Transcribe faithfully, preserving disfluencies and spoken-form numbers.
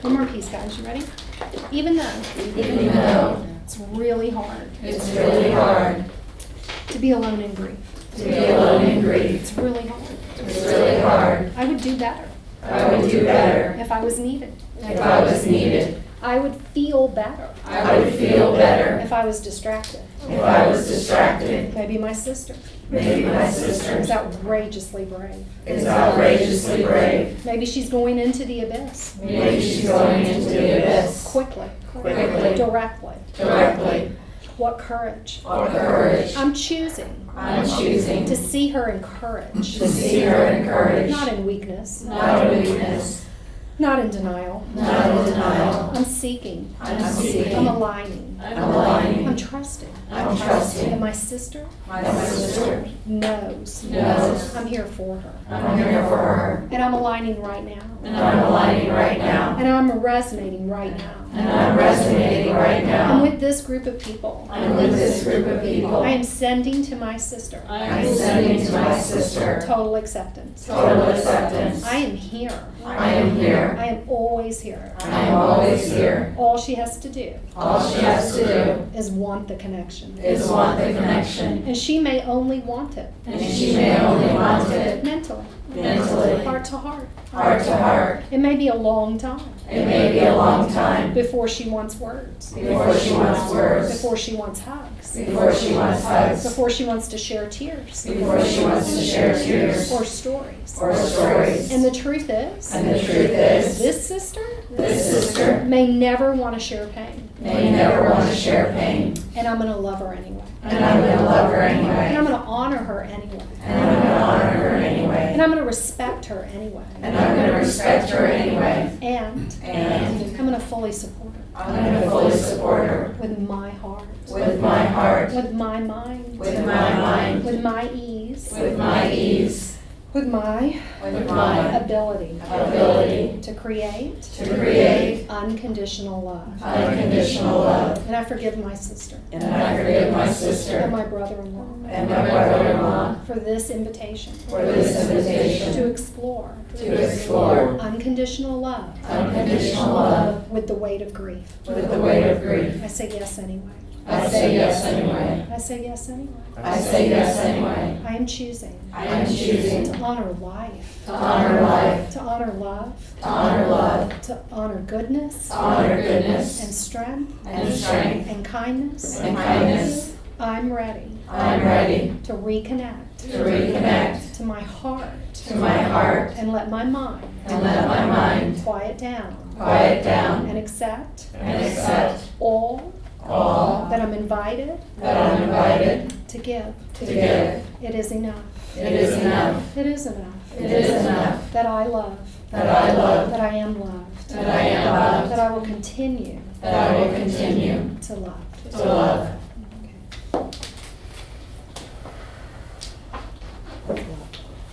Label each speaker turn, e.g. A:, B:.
A: One more piece, guys. You ready? Even though,
B: Even though
A: it's really hard
B: it's really hard
A: to be alone in grief.
B: to be alone in grief,
A: It's really hard.
B: it's really hard.
A: I would do better
B: I would do better
A: if I was needed.
B: if I was needed.
A: I would feel better
B: I would feel better
A: if I was distracted.
B: if I was distracted.
A: Maybe my sister
B: Maybe my
A: is
B: sister
A: outrageously brave.
B: is outrageously brave.
A: Maybe she's going into the abyss
B: Maybe she's going into the abyss
A: quickly,
B: quickly,
A: directly.
B: directly.
A: What courage.
B: What courage.
A: I'm choosing
B: I'm choosing
A: to see her in courage,
B: to see her in courage,
A: not in weakness,
B: not in weakness,
A: not in denial.
B: not in denial.
A: I'm seeking.
B: I'm seeking.
A: I'm aligning.
B: I'm aligning.
A: I'm trusting.
B: I'm
A: And
B: trusting.
A: my sister
B: My sister
A: knows.
B: knows.
A: I'm here for her.
B: I'm here for her.
A: And I'm aligning right now.
B: And I'm aligning right now.
A: And I'm resonating right now.
B: And I'm resonating right
A: And
B: now.
A: with this group of people,
B: And with this group of people,
A: I am sending to my sister
B: I'm sending to my sister
A: total acceptance.
B: total acceptance.
A: I am here.
B: I am here.
A: I am always here.
B: I am always here.
A: All she has to do
B: All she has to do
A: is want the connection.
B: is want the connection.
A: And she may only want it
B: And she may only want it
A: mentally,
B: mentally,
A: heart to heart.
B: heart to heart.
A: It may be a long time
B: It may be a long time
A: before she wants words,
B: before she wants words,
A: before she wants hugs,
B: before she wants hugs,
A: before she wants to share tears
B: before she wants to share tears
A: or stories.
B: or stories.
A: And the truth is,
B: And the truth is,
A: this sister
B: this sister
A: may never want to share pain,
B: may never want to share pain.
A: and I'm going to love her anyway.
B: And I'm going to love her
A: And I'm
B: anyway.
A: going to honor her anyway.
B: And I'm going to honor her
A: And
B: anyway.
A: I'm going to respect her anyway.
B: And I'm going to respect her anyway.
A: And
B: And
A: I'm going to fully support her
B: I'm going to fully support her
A: with my heart,
B: with my heart,
A: with my mind,
B: with my mind,
A: with my ease,
B: with my ease,
A: with my
B: with my
A: ability
B: ability
A: to create
B: to create
A: unconditional love.
B: unconditional love.
A: And I forgive my sister
B: And I forgive my
A: and
B: sister
A: my brother-in-law
B: and my brother-in-law
A: for this invitation
B: for this invitation
A: to explore
B: to explore
A: unconditional love
B: unconditional love
A: with the weight of grief.
B: with the weight of grief.
A: I say yes anyway.
B: I say yes anyway.
A: I say yes anyway.
B: I say yes anyway.
A: I am choosing
B: I am choosing
A: to honor life,
B: to honor life,
A: to honor love,
B: to honor love,
A: to honor goodness
B: to honor
A: and
B: goodness
A: strength
B: and strength
A: and kindness.
B: and kindness.
A: I'm ready
B: I'm ready
A: to reconnect
B: to reconnect
A: to my heart
B: to my heart
A: and let my mind
B: and let my mind
A: quiet down
B: quiet down
A: and accept
B: and accept
A: all
B: all
A: that I'm invited
B: that I'm invited
A: to give.
B: to give.
A: It is enough.
B: It is enough.
A: It is enough.
B: It is enough
A: That I love.
B: that I love,
A: That I am loved.
B: that I am loved,
A: That I will continue
B: that I will continue
A: to love.
B: to love.